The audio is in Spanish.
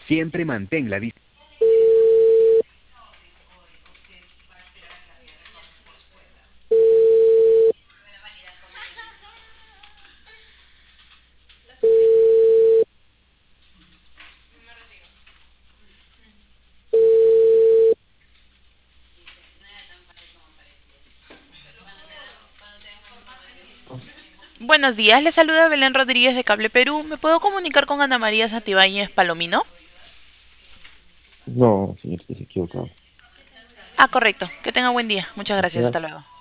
Siempre mantén la distancia. Buenos días, le saluda Belén Rodríguez de Cable Perú. ¿Me puedo comunicar con Ana María Santibáñez Palomino? No, señor, usted se equivocado. Ah, correcto. Que tenga buen día. Muchas gracias. Gracias. Hasta luego.